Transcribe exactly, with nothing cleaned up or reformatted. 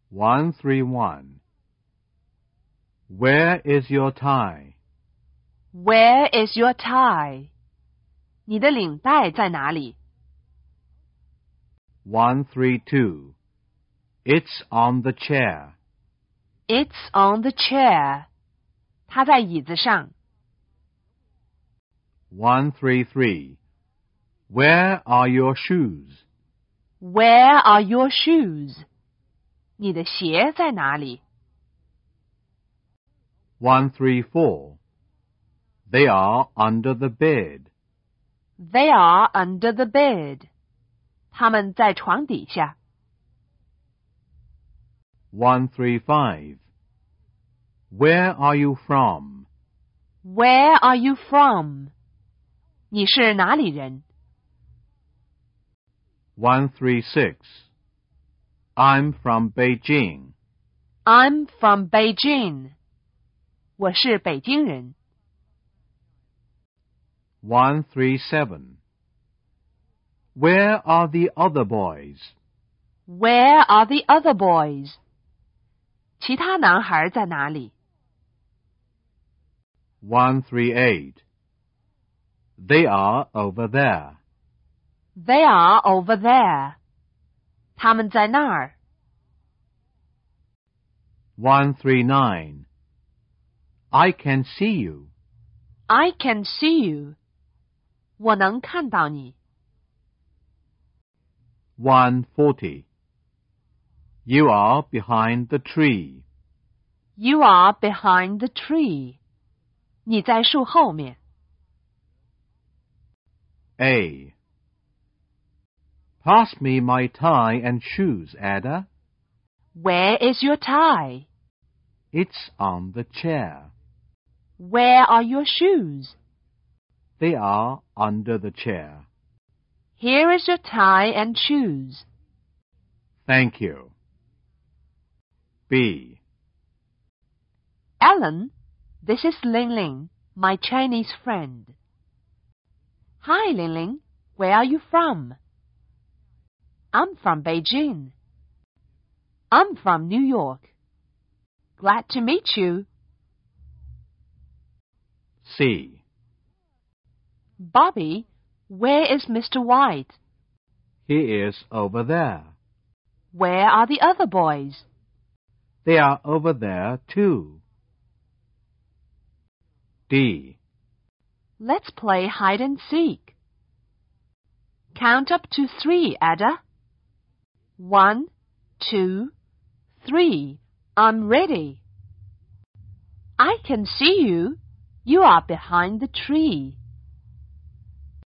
one three one. Where is your tie? Where is your tie? 你的领带在哪里？ one three two. It's on the chair. It's on the chair. 它在椅子上。 one three three. Where are your shoes? Where are your shoes? 你的鞋在哪里？ one three four. They are under the bed. They are under the bed. 他们在床底下。 one three five. Where are you from? Where are you from? 你是哪里人？ one three six. I'm from Beijing. I'm from Beijing. 我是北京人。 one three seven. Where are the other boys? Where are the other boys? 其他男孩在哪里？ one three eight. They are over there. They are over there. 他们在那儿。 one three nine. I can see you. I can see you. 我能看到你。 one forty. You are behind the tree. You are behind the tree. 你在树后面。 A. Pass me my tie and shoes, Ada. Where is your tie? It's on the chair. Where are your shoes? They are under the chair. Here is your tie and shoes. Thank you. B. Ellen, this is Ling Ling, my Chinese friend. Hi, Ling Ling. Where are you from? I'm from Beijing. I'm from New York. Glad to meet you. C. Bobby, where is Mister White? He is over there. Where are the other boys? They are over there too. D. Let's play hide and seek. Count up to three, Ada. One, two, three. I'm ready. I can see you. You are behind the tree.